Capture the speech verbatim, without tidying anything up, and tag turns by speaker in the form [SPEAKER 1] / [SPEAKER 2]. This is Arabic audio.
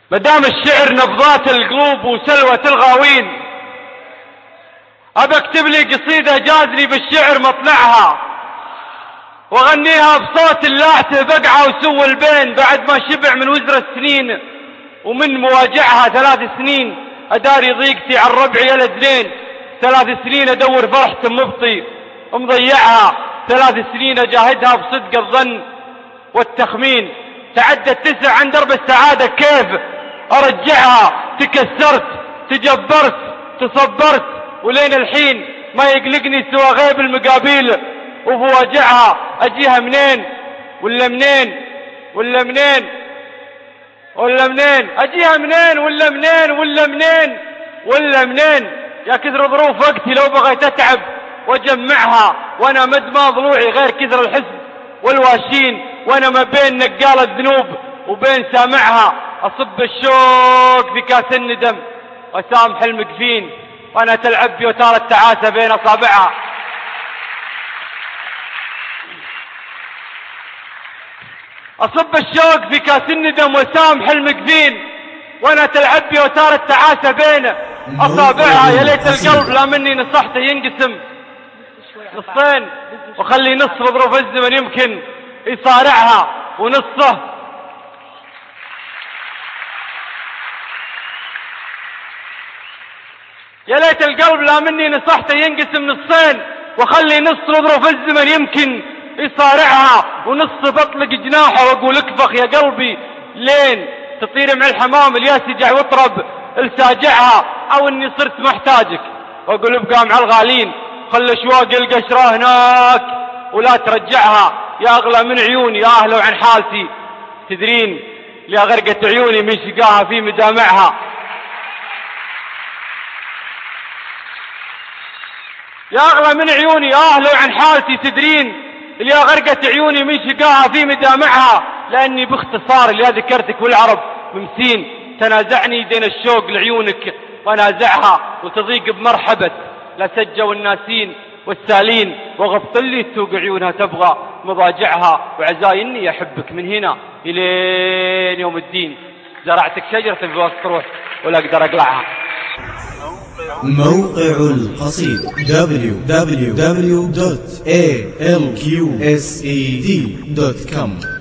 [SPEAKER 1] مدام الشعر نبضات القلوب وسلوة الغاوين، أبى اكتب لي قصيدة جازني بالشعر مطلعها، وغنيها بصوت اللاعته بقعة وسوى البين، بعد ما شبع من وزر السنين ومن مواجعها ثلاث سنين أداري ضيقتي عن ربعي يا الاثنين. ثلاث سنين أدور فرحة مبطي ومضيعها، ثلاث سنين أجاهدها بصدق الظن والتخمين. تعدت تسع عن درب السعادة كيف أرجعها، تكسرت تجبرت تصبرت ولين الحين ما يقلقني سوى غيب المقابيل وبواجعها. أجيها منين ولا منين ولا منين ولا منين أجيها منين ولا منين ولا منين ولا منين يا كثر ظروف وقتي لو بغيت أتعب وأجمعها، وأنا مدمى ضلوعي غير كثر الحزن والواشين، وأنا ما بين نقال الذنوب وبين سامعها. أصب الشوق في كاس الندم وسامح المقفين، وأنا تلعب بي وتارة التعاسة بين أصابعها. أصب الشوق في كاس الندم وسامح المقفين، وأنا تلعب بي وتارة التعاسة بين أصابعها. يا ليت القلب لا مني نصحته ينقسم نصين، وخلي نص بظروف الزمن يمكن يصارعها ونصه يا ليت القلب لا مني نصحته ينقسم نصين، وخلي نص بظروف الزمن يمكن يصارعها ونص بطلق جناحه واقول اكفخ يا قلبي لين تطير مع الحمام الياس يجع وطرب الساجعها، او اني صرت محتاجك واقول ابقى مع الغالين خلي اشواق القشره هناك ولا ترجعها. يا اغلى من عيوني يا اهله عن حالتي تدرين، يا غرقت عيوني من شقاها في مجامعها. يا اغلى من عيوني يا اهله عن حالتي تدرين، اللي غرقت عيوني من شقاها في مجامعها. لاني باختصار اللي ذكرتك والعرب ممسين، تنازعني دين الشوق لعيونك ونازعها، وتضيق بمرحبة لا سجوا الناسين والسالين، وغبط اللي تسوق عيونها تبغى مضاجعها. وعزاي اني احبك من هنا الين يوم الدين، زرعتك شجرة في وسط روح ولا اقدر اقلعها.
[SPEAKER 2] موقع القصيد دبليو دبليو دبليو دوت إيه إل كيو إس إي دي دوت كوم